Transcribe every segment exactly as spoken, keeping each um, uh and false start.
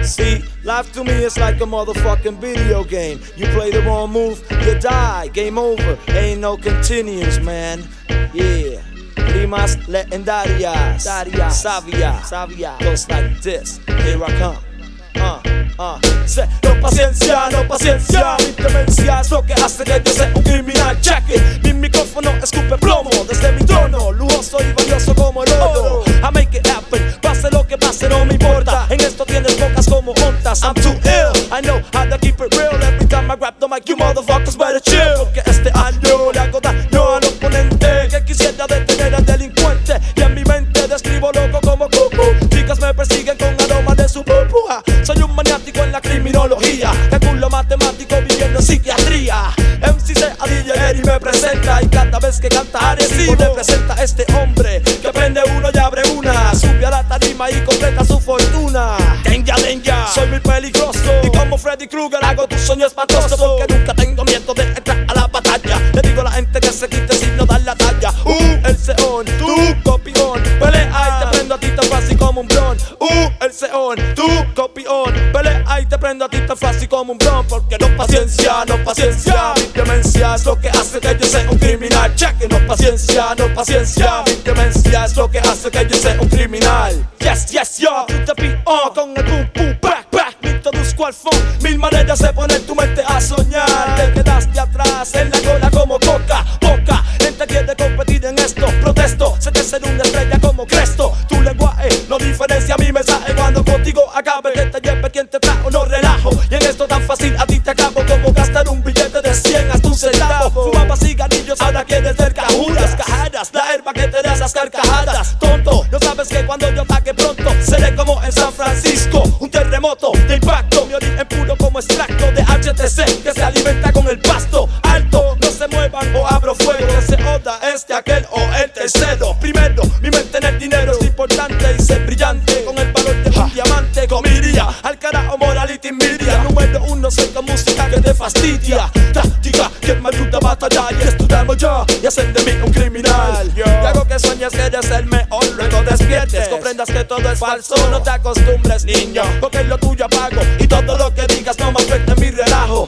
See, life to me is like a motherfucking video game. You play the wrong move, you die. Game over, ain't no continuance, man. Yeah. Rimas legendarias, sabia, sabia. Goes like this, here I come. Uh, uh. Sé, no paciencia, no paciencia. Mi demencia es lo que hace que yo sea un criminal. Check it, mi micrófono escupe plomo desde mi trono, lujoso y valioso como el oro. I make it happen, pase lo que pase no me importa. En esto tienes pocas como ontas. I'm too ill, I know how to keep it real. Every time I grab the mic, you motherfuckers better chill. Porque este año le hago daño al oponente que quisiera detener al delincuente. Y en mi mente describo loco como cucu. Chicas me persiguen con aroma de su pupuja. Soy un maniático en la criminología, calculo matemático viviendo en psiquiatría. M C C a D J Eri me presenta y cada vez que canta Arecibo le presenta a este hombre que prende uno y abre una. Sube a la tarima y completa su fortuna. Denja, denja, soy muy peligroso y como Freddy Krueger hago tu sueño espantoso. Porque nunca tengo miedo de entrar a la batalla. Le digo a la gente que se quite sin no dar la talla. Uh, el Seón, tú, copión, pelea y te prendo a ti tan fácil como un blon. Uh, el Seón, tú, copión, pelea y te prendo a ti tan fácil como un blon. Porque no paciencia, no paciencia. Mi demencia es lo que hace que yo sea un criminal. Cheque, no paciencia, no paciencia. Mi demencia es lo que hace que yo sea un criminal. Yes, yes, yo, tú te pi on con el boom, boom, back, back. Me introduzco al phone, mil maneras de poner tu mente a soñar. Te quedaste atrás en la cola como coca, poca gente quiere competir en esto. Protesto, sé que ser una estrella como Cresto. Tu lenguaje no diferencia mi mensaje. Cuando contigo acabe que te lleve quien te trajo, no relajo. Y en esto tan fácil a ti te acabo como gastar un billete de cien hasta un centavo. Fumabas cigarrillos, ahora quieres ver cajuras, cajadas, la herba que te da esas carcajadas. Tonto, no sabes que cuando yo ataque pronto seré como en San Francisco, un terremoto de impacto. Mi origen puro como extracto de H T C que se alimenta con el pasto. Alto, no se muevan o abro fuego. Que se oda este, aquel o el tercero. Primero, mi mente en el dinero es importante y ser brillante con el valor de un diamante. Comiría al carajo morality media. Número uno, soy con música que te fastidia. Táctica que me ayuda a batallar y estudiamos ya y hacen de mí un criminal. Yo hago que sueñes que eres el mejor, luego despiertes, comprendas que todo es falso. No te acostumbres, niño, porque lo tuyo apago y todo lo que digas no me afecta en mi relajo.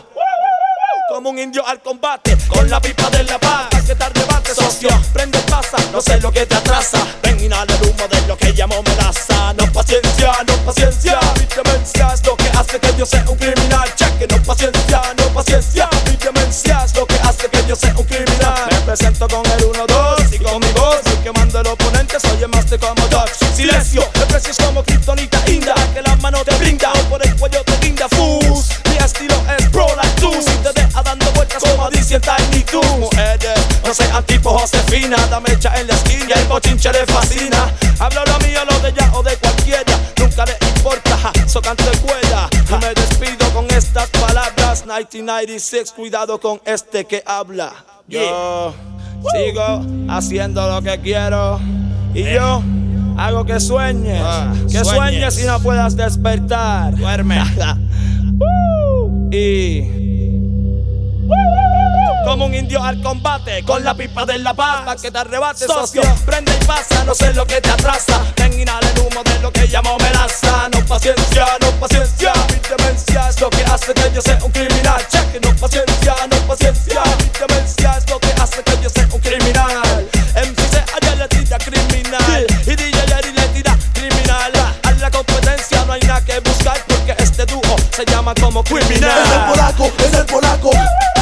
Como un indio al combate, con la pipa de la paz, pa' que te arrebate, socio, prende pasa, no sé lo que te atrasa. Ven, inhala el humo de lo que llamo melaza. No paciencia, no paciencia. Mi demencia es lo que hace que yo sea un criminal. Cheque, no paciencia, no paciencia. Mi demencia es lo que hace que yo sea un criminal. Me presento con el uno dos y con mi voz voy quemando el oponente, soy el máster como Dodge. Silencio, el precio es como kriptonita inda, que la mano te brinda o por el cuello te brinda fus. Mi estilo es pro like tú, si te deja dando vueltas como dice Tiny tú. Mujeres, no sean tipo Josefina, dame echa en la esquina y el bochinche le fascina. Hablo lo mío, lo de ella o de cualquiera, nunca le importa, ja, so canto de cuerda. Y me despido con estas palabras, nineteen ninety-six, cuidado con este que habla. Yo sigo haciendo lo que quiero y yo hago que sueñes, ah, que sueñes. sueñes y no puedas despertar. Duerme. Y como un indio al combate, con la pipa de la paz, pa' que te arrebate, socio. Prende y pasa, no sé lo que te atrasa. Ven, inhala el humo de lo que llamo melaza. No paciencia, no paciencia. Mi demencia es lo que hace que yo sea un criminal. Cheque, no paciencia, no paciencia. Mi demencia es lo que hace que yo sea un criminal. M C C ayer le tira criminal y D J Eri le tira criminal. A la competencia no hay nada que buscar porque este dúo se llama como criminal. Es el polaco, es el polaco.